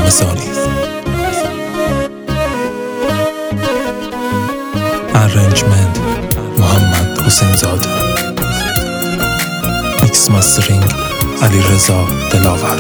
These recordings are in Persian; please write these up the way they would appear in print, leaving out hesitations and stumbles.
رمضانی. ارنجمنت محمد حسین زاده. میکس ماسترینگ علیرضا دلاور.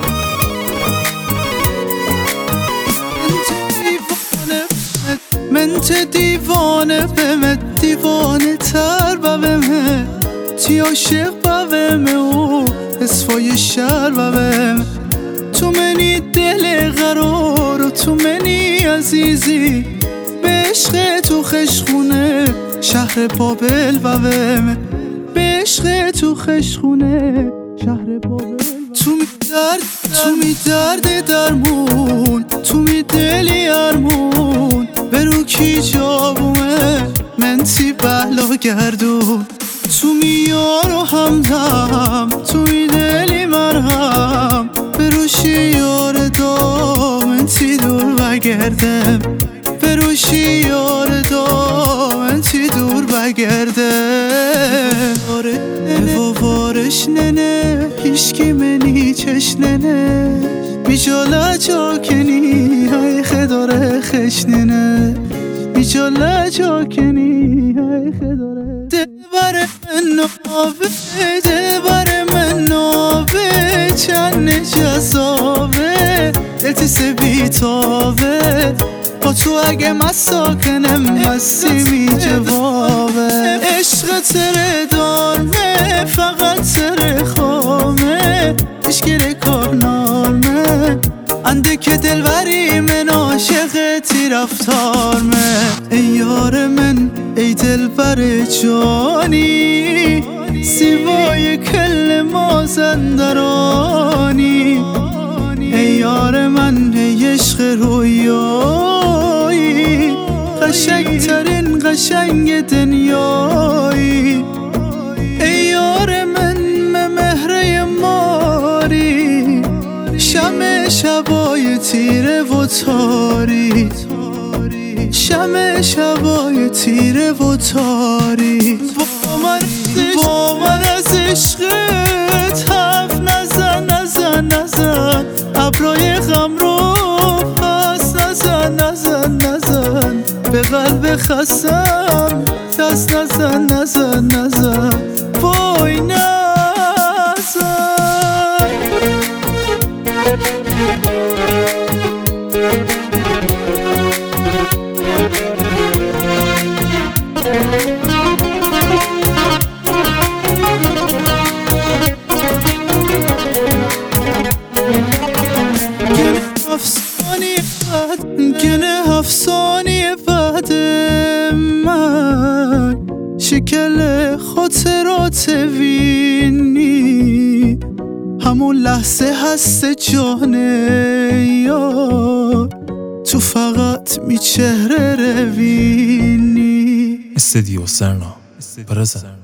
من دیوانه بمه، دیوانه تر بمه، تی عاشق بمه و اسفای شر بمه. تو منی دل قرار و تو منی عزیزی، به عشق تو خشخونه شهر بابل بمه، به عشق تو خشخونه شهر بابل. تو می درد درمون، تو می دلی ارمون، برو کی جابومه من تی بلا گردون. تو می یار و همدم، تو می دلی مرهم، بروشی یار دا من تی دور بگردم، بروشی یار دا من تی دور بگردم. وارش ننه هیشکی منی چشننه، بیجاله جاکنی های خداره خشننه، بیجاله جاکنی های خداره. دبر من نابه، دبر من نابه، چند جذابه دلتی سبیتابه، با تو اگه مساکنم مستی می جوابه. عشق تره دارمه فقط تره خامه، اشکره کار نارمه، انده که دلبری من عاشق تی رفتارمه. ای یار من ای دلبر جانی، سیوای کل مازندرانی. ای یار من ای عشق رویایی، قشنگترین قشنگ دنیایی. ای یار من مهره ماری، شمع شبای تیره و تاری، شمع شبای تیره و تاری. با من از عشقت حرف نزن نزن نزن، ابرای غم رو پس نزن نزن نزن، به قلب خستم دست نزن نزن نزن، وای نزن. گنه افسانی بعد من، شکل خاطرات وینی، همون لحظه هست جانه یار، تو فقط می چهره روینی. استدیو سرنا پرزن.